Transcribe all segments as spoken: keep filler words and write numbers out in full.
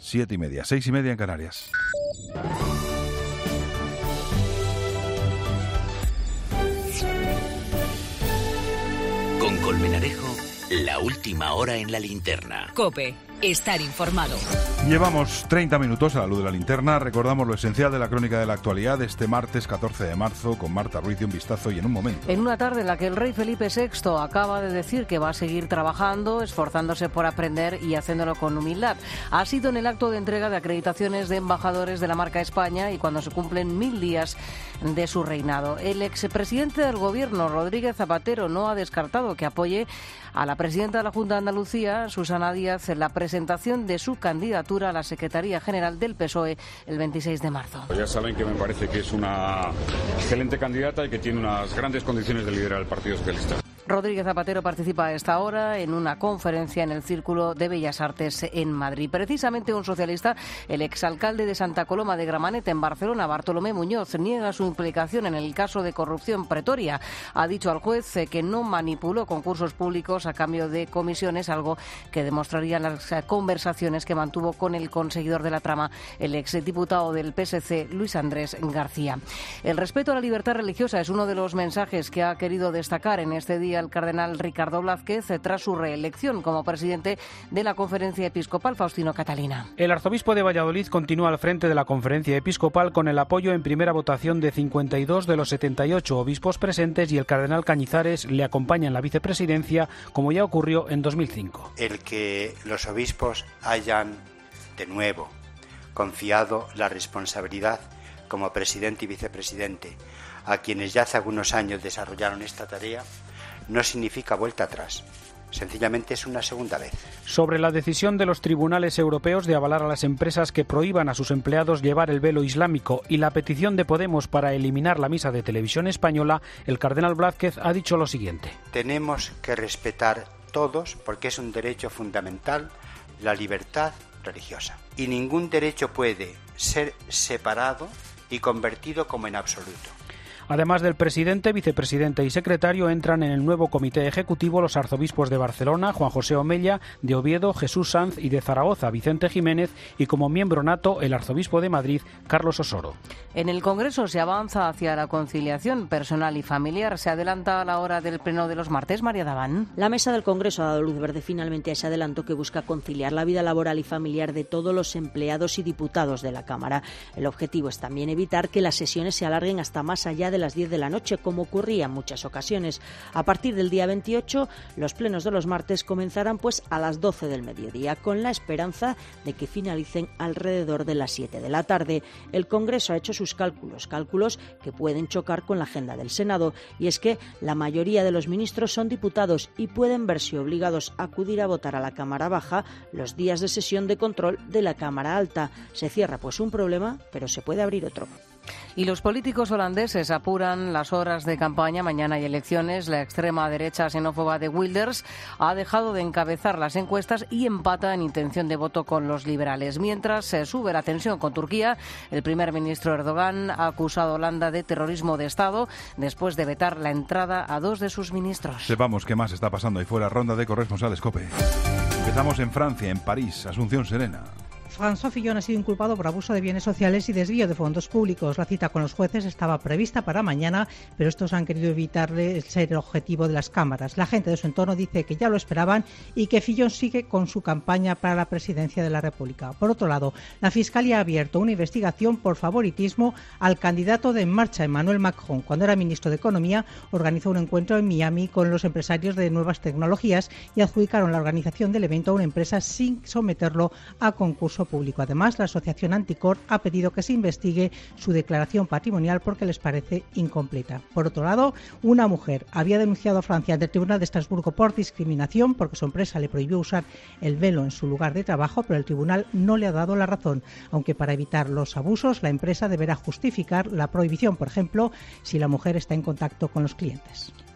siete y media, seis y media en Canarias. Con Colmenarejo, la última hora en la linterna. COPE, estar informado. Llevamos treinta minutos a la luz de la linterna. Recordamos lo esencial de la crónica de la actualidad este martes catorce de marzo con Marta Ruiz de Un Vistazo y en un momento. En una tarde en la que el rey Felipe sexto acaba de decir que va a seguir trabajando, esforzándose por aprender y haciéndolo con humildad. Ha sido en el acto de entrega de acreditaciones de embajadores de la marca España y cuando se cumplen mil días de su reinado. El expresidente del Gobierno, Rodríguez Zapatero, no ha descartado que apoye a la presidenta de la Junta de Andalucía, Susana Díaz, en la presentación de su candidatura a la Secretaría General del P S O E el veintiséis de marzo. Ya saben que me parece que es una excelente candidata y que tiene unas grandes condiciones de liderar el Partido Socialista. Rodríguez Zapatero participa a esta hora en una conferencia en el Círculo de Bellas Artes en Madrid. Precisamente un socialista, el exalcalde de Santa Coloma de Gramenet en Barcelona, Bartolomé Muñoz, niega su implicación en el caso de corrupción pretoria. Ha dicho al juez que no manipuló concursos públicos a cambio de comisiones, algo que demostrarían las conversaciones que mantuvo con el conseguidor de la trama, el exdiputado del P S C, Luis Andrés García. El respeto a la libertad religiosa es uno de los mensajes que ha querido destacar en este día el cardenal Ricardo Blázquez tras su reelección como presidente de la Conferencia Episcopal. Faustino Catalina. El arzobispo de Valladolid continúa al frente de la Conferencia Episcopal con el apoyo en primera votación de cincuenta y dos de los setenta y ocho obispos presentes y el cardenal Cañizares le acompaña en la vicepresidencia, como ya ocurrió en dos mil cinco. El que los obispos hayan de nuevo confiado la responsabilidad como presidente y vicepresidente a quienes ya hace algunos años desarrollaron esta tarea no significa vuelta atrás. Sencillamente es una segunda vez. Sobre la decisión de los tribunales europeos de avalar a las empresas que prohíban a sus empleados llevar el velo islámico y la petición de Podemos para eliminar la misa de Televisión Española, el cardenal Blázquez ha dicho lo siguiente. Tenemos que respetar todos, porque es un derecho fundamental, la libertad religiosa. Y ningún derecho puede ser separado y convertido como en absoluto. Además del presidente, vicepresidente y secretario, entran en el nuevo comité ejecutivo los arzobispos de Barcelona, Juan José Omella, de Oviedo, Jesús Sanz, y de Zaragoza, Vicente Jiménez, y como miembro nato, el arzobispo de Madrid, Carlos Osoro. En el Congreso se avanza hacia la conciliación personal y familiar. Se adelanta a la hora del pleno de los martes. María Daván. La mesa del Congreso ha dado luz verde finalmente a ese adelanto que busca conciliar la vida laboral y familiar de todos los empleados y diputados de la Cámara. El objetivo es también evitar que las sesiones se alarguen hasta más allá de las diez de la noche, como ocurría en muchas ocasiones. A partir del día veintiocho, los plenos de los martes comenzarán pues a las doce del mediodía, con la esperanza de que finalicen alrededor de las siete de la tarde. El Congreso ha hecho sus cálculos, cálculos que pueden chocar con la agenda del Senado, y es que la mayoría de los ministros son diputados y pueden verse obligados a acudir a votar a la Cámara Baja los días de sesión de control de la Cámara Alta. Se cierra pues un problema, pero se puede abrir otro. Y los políticos holandeses apuran las horas de campaña. Mañana hay elecciones. La extrema derecha xenófoba de Wilders ha dejado de encabezar las encuestas y empata en intención de voto con los liberales. Mientras se sube la tensión con Turquía, el primer ministro Erdogan ha acusado a Holanda de terrorismo de Estado después de vetar la entrada a dos de sus ministros. Sepamos qué más está pasando ahí fuera. Ronda de corresponsales COPE. Empezamos en Francia, en París. Asunción Serena. François Fillon ha sido inculpado por abuso de bienes sociales y desvío de fondos públicos. La cita con los jueces estaba prevista para mañana, pero estos han querido evitarle ser el objetivo de las cámaras. La gente de su entorno dice que ya lo esperaban y que Fillon sigue con su campaña para la presidencia de la República. Por otro lado, la Fiscalía ha abierto una investigación por favoritismo al candidato de En Marcha, Emmanuel Macron. Cuando era ministro de Economía, organizó un encuentro en Miami con los empresarios de nuevas tecnologías y adjudicaron la organización del evento a una empresa sin someterlo a concurso público. Además, la Asociación Anticor ha pedido que se investigue su declaración patrimonial porque les parece incompleta. Por otro lado, una mujer había denunciado a Francia ante el Tribunal de Estrasburgo por discriminación porque su empresa le prohibió usar el velo en su lugar de trabajo, pero el tribunal no le ha dado la razón, aunque para evitar los abusos la empresa deberá justificar la prohibición, por ejemplo, si la mujer está en contacto con los clientes.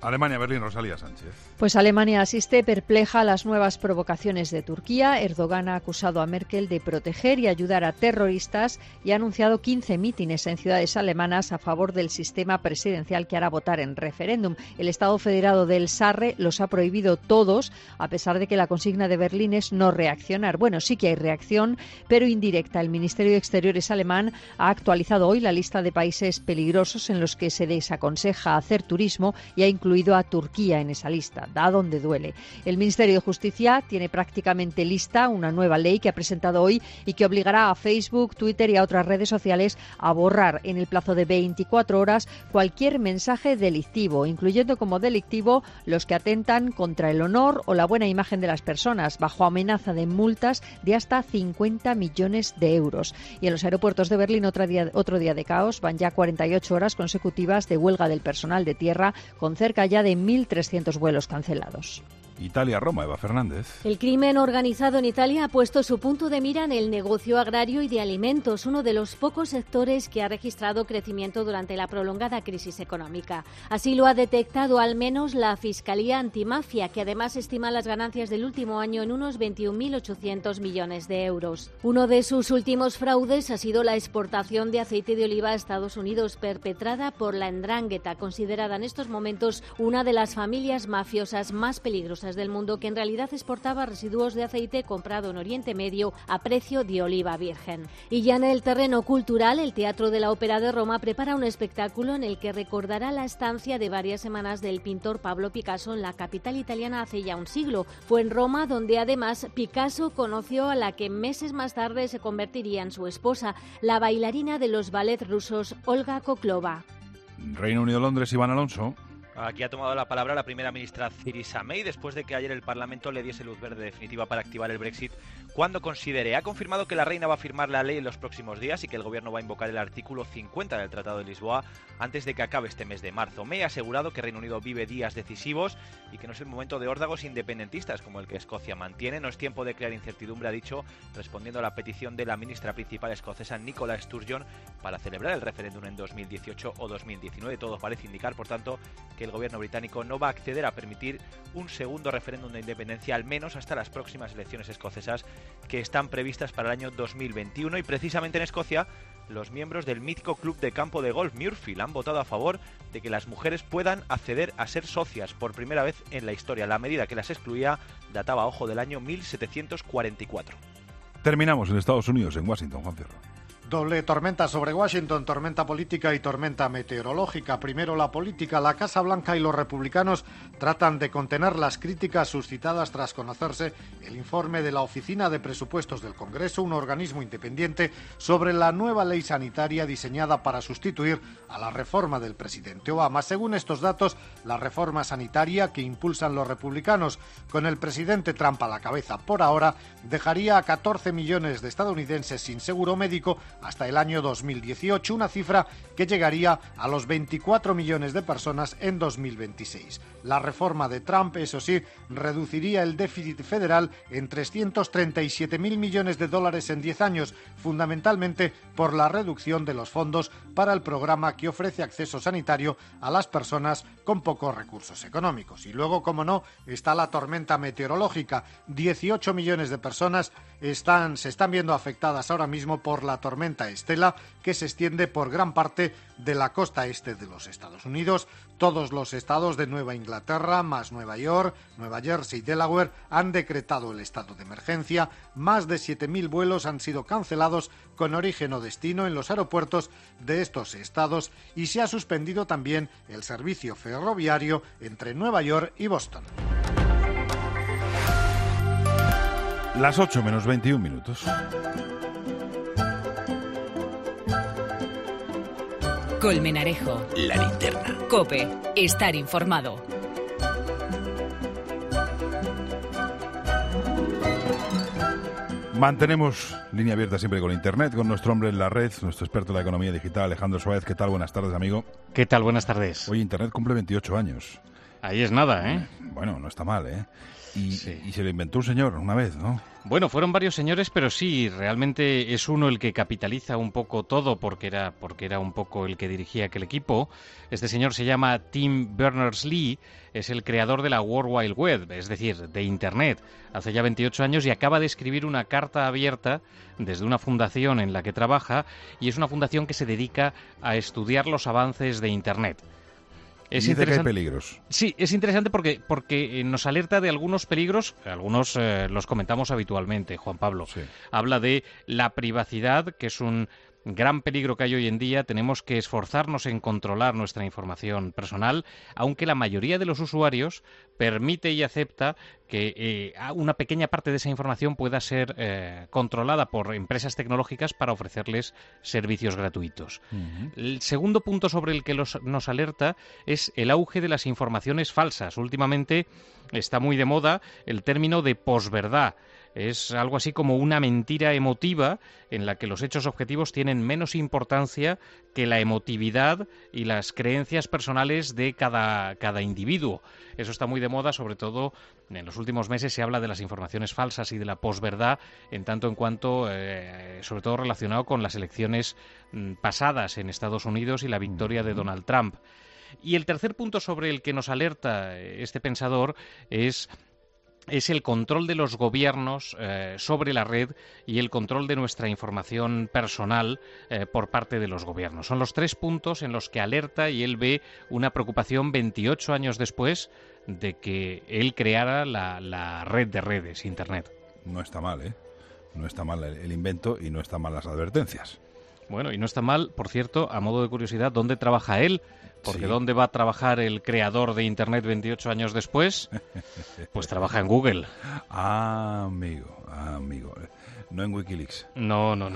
Alemania, Berlín, Rosalía Sánchez. Pues Alemania asiste perpleja a las nuevas provocaciones de Turquía. Erdogan ha acusado a Merkel de proteger y ayudar a terroristas y ha anunciado quince mítines en ciudades alemanas a favor del sistema presidencial que hará votar en referéndum. El Estado Federado del Sarre los ha prohibido todos, a pesar de que la consigna de Berlín es no reaccionar. Bueno, sí que hay reacción, pero indirecta. El Ministerio de Exteriores alemán ha actualizado hoy la lista de países peligrosos en los que se desaconseja hacer turismo y ha incluido a Turquía en esa lista. Da donde duele. El Ministerio de Justicia tiene prácticamente lista una nueva ley que ha presentado hoy y que obligará a Facebook, Twitter y a otras redes sociales a borrar en el plazo de veinticuatro horas cualquier mensaje delictivo, incluyendo como delictivo los que atentan contra el honor o la buena imagen de las personas, bajo amenaza de multas de hasta cincuenta millones de euros. Y en los aeropuertos de Berlín otro día, otro día de caos. Van ya cuarenta y ocho horas consecutivas de huelga del personal de tierra, con cerca ya de mil trescientos vuelos cancelados. Italia-Roma, Eva Fernández. El crimen organizado en Italia ha puesto su punto de mira en el negocio agrario y de alimentos, uno de los pocos sectores que ha registrado crecimiento durante la prolongada crisis económica. Así lo ha detectado al menos la Fiscalía Antimafia, que además estima las ganancias del último año en unos veintiún mil ochocientos millones de euros. Uno de sus últimos fraudes ha sido la exportación de aceite de oliva a Estados Unidos, perpetrada por la 'Ndrangheta, considerada en estos momentos una de las familias mafiosas más peligrosas del mundo, que en realidad exportaba residuos de aceite comprado en Oriente Medio a precio de oliva virgen. Y ya en el terreno cultural, el Teatro de la Ópera de Roma prepara un espectáculo en el que recordará la estancia de varias semanas del pintor Pablo Picasso en la capital italiana hace ya un siglo. Fue en Roma donde además Picasso conoció a la que meses más tarde se convertiría en su esposa, la bailarina de los ballets rusos Olga Koklova. Reino Unido, Londres, Iván Alonso. Aquí ha tomado la palabra la primera ministra Theresa May después de que ayer el Parlamento le diese luz verde definitiva para activar el Brexit cuando considere. Ha confirmado que la reina va a firmar la ley en los próximos días y que el gobierno va a invocar el artículo cincuenta del Tratado de Lisboa antes de que acabe este mes de marzo. May ha asegurado que Reino Unido vive días decisivos y que no es el momento de órdagos independentistas como el que Escocia mantiene. No es tiempo de crear incertidumbre, ha dicho, respondiendo a la petición de la ministra principal escocesa Nicola Sturgeon para celebrar el referéndum en dos mil dieciocho o dos mil diecinueve. Todo parece indicar, por tanto, que el gobierno británico no va a acceder a permitir un segundo referéndum de independencia, al menos hasta las próximas elecciones escocesas que están previstas para el año dos mil veintiuno. Y precisamente en Escocia, los miembros del mítico club de campo de golf Muirfield han votado a favor de que las mujeres puedan acceder a ser socias por primera vez en la historia. La medida que las excluía databa, ojo, del año mil setecientos cuarenta y cuatro. Terminamos en Estados Unidos, en Washington, Juan Fierro. Doble tormenta sobre Washington, tormenta política y tormenta meteorológica. Primero la política. La Casa Blanca y los republicanos tratan de contener las críticas suscitadas tras conocerse el informe de la Oficina de Presupuestos del Congreso, un organismo independiente, sobre la nueva ley sanitaria diseñada para sustituir a la reforma del presidente Obama. Según estos datos, la reforma sanitaria que impulsan los republicanos, con el presidente Trump a la cabeza por ahora, dejaría a catorce millones de estadounidenses sin seguro médico hasta el año dos mil dieciocho, una cifra que llegaría a los veinticuatro millones de personas en dos mil veintiséis. La reforma de Trump, eso sí, reduciría el déficit federal en trescientos treinta y siete mil millones de dólares en diez años, fundamentalmente por la reducción de los fondos para el programa que ofrece acceso sanitario a las personas con pocos recursos económicos. Y luego, como no, está la tormenta meteorológica. dieciocho millones de personas están, se están viendo afectadas ahora mismo por la tormenta Estela, que se extiende por gran parte de la costa este de los Estados Unidos. Todos los estados de Nueva Inglaterra, más Nueva York, Nueva Jersey y Delaware han decretado el estado de emergencia. Más de siete mil vuelos han sido cancelados con origen o destino en los aeropuertos de estos estados y se ha suspendido también el servicio ferroviario entre Nueva York y Boston. Las ocho menos veintiún minutos. Colmenarejo. La linterna. COPE. Estar informado. Mantenemos línea abierta siempre con Internet, con nuestro hombre en la red, nuestro experto en la economía digital, Alejandro Suárez. ¿Qué tal? Buenas tardes, amigo. ¿Qué tal? Buenas tardes. Hoy Internet cumple veintiocho años. Ahí es nada, ¿eh? Bueno, no está mal, ¿eh? Y, sí. y se lo inventó un señor una vez, ¿no? Bueno, fueron varios señores, pero sí, realmente es uno el que capitaliza un poco todo porque era, porque era un poco el que dirigía aquel equipo. Este señor se llama Tim Berners-Lee, es el creador de la World Wide Web, es decir, de Internet, hace ya veintiocho años, y acaba de escribir una carta abierta desde una fundación en la que trabaja, y es una fundación que se dedica a estudiar los avances de Internet. Es dice que hay peligros. Sí, es interesante porque, porque nos alerta de algunos peligros, algunos eh, los comentamos habitualmente, Juan Pablo. Sí. Habla de la privacidad, que es un gran peligro que hay hoy en día. Tenemos que esforzarnos en controlar nuestra información personal, aunque la mayoría de los usuarios permite y acepta que eh, una pequeña parte de esa información pueda ser eh, controlada por empresas tecnológicas para ofrecerles servicios gratuitos. Uh-huh. El segundo punto sobre el que los, nos alerta es el auge de las informaciones falsas. Últimamente está muy de moda el término de posverdad. Es algo así como una mentira emotiva en la que los hechos objetivos tienen menos importancia que la emotividad y las creencias personales de cada, cada individuo. Eso está muy de moda, sobre todo en los últimos meses se habla de las informaciones falsas y de la posverdad, en tanto en cuanto, eh, sobre todo relacionado con las elecciones mm, pasadas en Estados Unidos y la victoria de Donald Trump. Y el tercer punto sobre el que nos alerta este pensador es... es el control de los gobiernos eh, sobre la red y el control de nuestra información personal eh, por parte de los gobiernos. Son los tres puntos en los que alerta y él ve una preocupación veintiocho años después de que él creara la, la red de redes, Internet. No está mal, ¿eh? No está mal el, el invento y no están mal las advertencias. Bueno, y no está mal, por cierto, a modo de curiosidad, ¿dónde trabaja él? Porque sí. ¿Dónde va a trabajar el creador de Internet veintiocho años después? Pues trabaja en Google. Ah, amigo, ah, amigo. No en Wikileaks. No, no, no.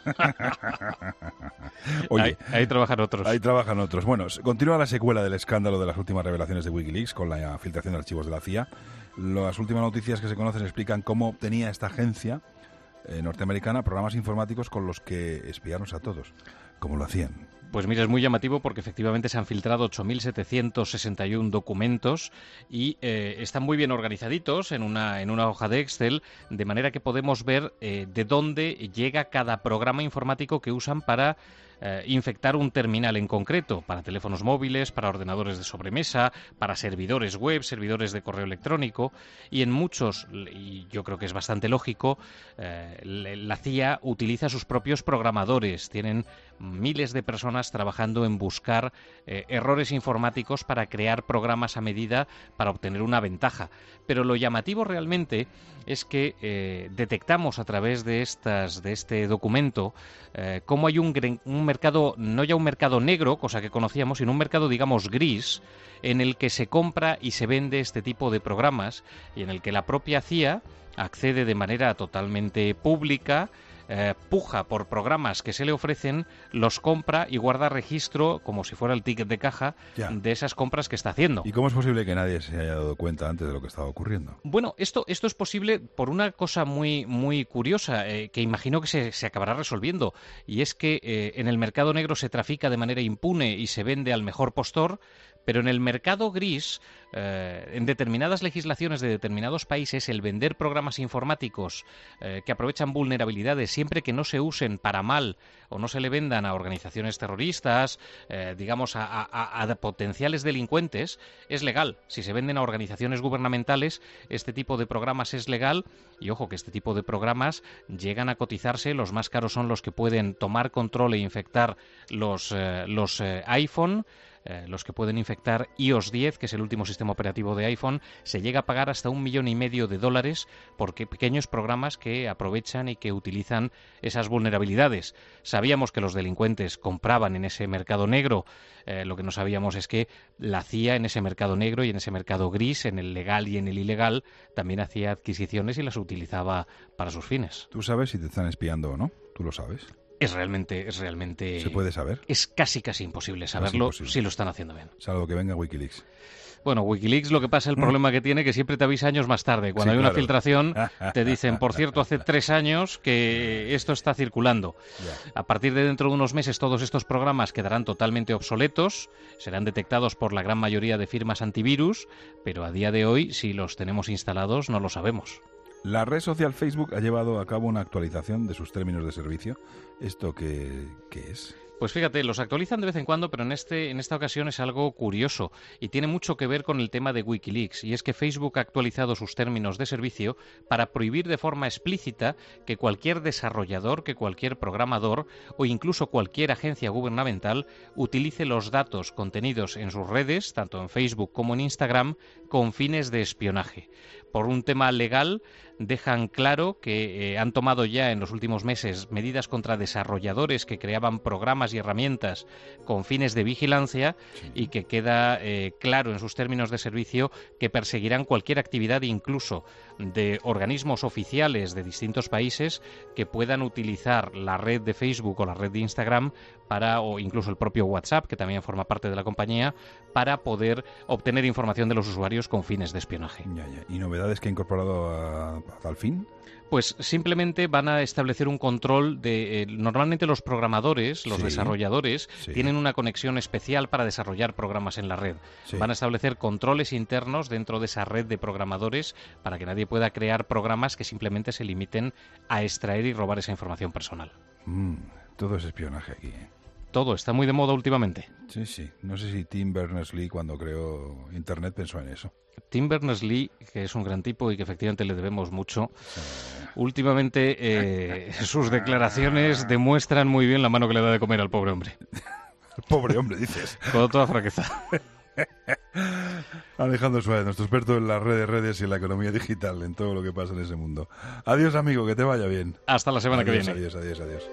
Oye, ahí, ahí trabajan otros. Ahí trabajan otros. Bueno, continúa la secuela del escándalo de las últimas revelaciones de Wikileaks con la filtración de archivos de la C I A. Las últimas noticias que se conocen explican cómo obtenía esta agencia eh, norteamericana programas informáticos con los que espiarnos a todos. ¿Cómo lo hacían? Pues mira, es muy llamativo porque efectivamente se han filtrado ocho mil setecientos sesenta y uno documentos y eh, están muy bien organizaditos en una, en una hoja de Excel, de manera que podemos ver eh, de dónde llega cada programa informático que usan para eh, infectar un terminal en concreto, para teléfonos móviles, para ordenadores de sobremesa, para servidores web, servidores de correo electrónico, y en muchos, y yo creo que es bastante lógico, eh, la C I A utiliza sus propios programadores, tienen miles de personas trabajando en buscar eh, errores informáticos para crear programas a medida para obtener una ventaja. Pero lo llamativo realmente es que eh, detectamos a través de estas de este documento eh, cómo hay un, un mercado, no ya un mercado negro, cosa que conocíamos, sino un mercado, digamos, gris, en el que se compra y se vende este tipo de programas y en el que la propia C I A accede de manera totalmente pública, Eh, puja por programas que se le ofrecen, los compra y guarda registro, como si fuera el ticket de caja, ya, de esas compras que está haciendo. ¿Y cómo es posible que nadie se haya dado cuenta antes de lo que estaba ocurriendo? Bueno, esto, esto es posible por una cosa muy, muy curiosa, eh, que imagino que se, se acabará resolviendo, y es que eh, en el mercado negro se trafica de manera impune y se vende al mejor postor, pero en el mercado gris, eh, en determinadas legislaciones de determinados países, el vender programas informáticos eh, que aprovechan vulnerabilidades siempre que no se usen para mal o no se le vendan a organizaciones terroristas, eh, digamos a, a, a potenciales delincuentes, es legal. Si se venden a organizaciones gubernamentales, este tipo de programas es legal, y ojo que este tipo de programas llegan a cotizarse. Los más caros son los que pueden tomar control e infectar los, eh, los eh, iPhone. Eh, los que pueden infectar i O S diez, que es el último sistema operativo de iPhone. Se llega a pagar hasta un millón y medio de dólares por pequeños programas que aprovechan y que utilizan esas vulnerabilidades. Sabíamos que los delincuentes compraban en ese mercado negro. Eh, lo que no sabíamos es que la C I A en ese mercado negro y en ese mercado gris, en el legal y en el ilegal, también hacía adquisiciones y las utilizaba para sus fines. ¿Tú sabes si te están espiando o no? ¿Tú lo sabes? Es realmente, es realmente... ¿Se puede saber? Es casi, casi imposible saberlo imposible. Si lo están haciendo bien. Salvo que venga Wikileaks. Bueno, Wikileaks lo que pasa, el problema que tiene, que siempre te avisa años más tarde. Cuando sí, hay una claro. filtración, te dicen, por cierto, hace tres años que esto está circulando. Yeah. A partir de dentro de unos meses, todos estos programas quedarán totalmente obsoletos, serán detectados por la gran mayoría de firmas antivirus, pero a día de hoy, si los tenemos instalados, no lo sabemos. La red social Facebook ha llevado a cabo una actualización de sus términos de servicio. ¿Esto qué, qué es? Pues fíjate, los actualizan de vez en cuando, pero en este en esta ocasión es algo curioso y tiene mucho que ver con el tema de Wikileaks, y es que Facebook ha actualizado sus términos de servicio para prohibir de forma explícita que cualquier desarrollador, que cualquier programador o incluso cualquier agencia gubernamental utilice los datos contenidos en sus redes, tanto en Facebook como en Instagram, con fines de espionaje. Por un tema legal, dejan claro que eh, han tomado ya en los últimos meses medidas contra desarrolladores que creaban programas y herramientas con fines de vigilancia, sí. y que queda eh, claro en sus términos de servicio que perseguirán cualquier actividad, incluso de organismos oficiales de distintos países, que puedan utilizar la red de Facebook o la red de Instagram para, o incluso el propio WhatsApp, que también forma parte de la compañía, para poder obtener información de los usuarios con fines de espionaje. Ya, ya. ¿Y novedades que ha incorporado a, a tal fin? Pues simplemente van a establecer un control de... Eh, normalmente los programadores, los sí, desarrolladores, sí. tienen una conexión especial para desarrollar programas en la red. Sí. Van a establecer controles internos dentro de esa red de programadores para que nadie pueda crear programas que simplemente se limiten a extraer y robar esa información personal. Mm, todo es espionaje aquí, ¿eh? Todo está muy de moda últimamente. Sí, sí. No sé si Tim Berners-Lee, cuando creó Internet, pensó en eso. Tim Berners-Lee, que es un gran tipo y que efectivamente le debemos mucho, sí. últimamente eh, sus declaraciones demuestran muy bien la mano que le da de comer al pobre hombre. Al pobre hombre, dices. Con toda franqueza. Alejandro Suárez, nuestro experto en las redes, redes y en la economía digital, en todo lo que pasa en ese mundo. Adiós, amigo, que te vaya bien. Hasta la semana adiós, que viene. Adiós, adiós, adiós.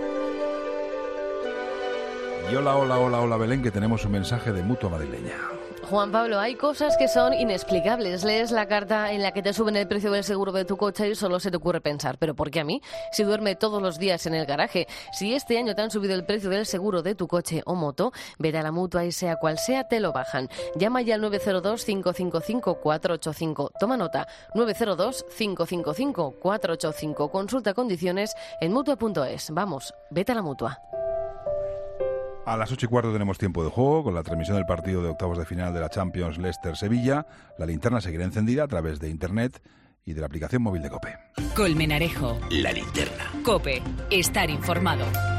Y hola, hola, hola, hola, Belén, que tenemos un mensaje de Mutua Madrileña. Juan Pablo, hay cosas que son inexplicables. Lees la carta en la que te suben el precio del seguro de tu coche y solo se te ocurre pensar, ¿pero por qué a mí? Si duerme todos los días en el garaje. Si este año te han subido el precio del seguro de tu coche o moto, vete a la Mutua y sea cual sea, te lo bajan. Llama ya al nueve cero dos, cinco cinco cinco, cuatro ocho cinco. Toma nota, nueve cero dos, cinco cinco cinco, cuatro ocho cinco. Consulta condiciones en mutua punto es. Vamos, vete a la Mutua. A las ocho y cuarto tenemos tiempo de juego con la transmisión del partido de octavos de final de la Champions Leicester-Sevilla. La linterna seguirá encendida a través de Internet y de la aplicación móvil de COPE. Colmenarejo. La linterna. COPE. Estar informado.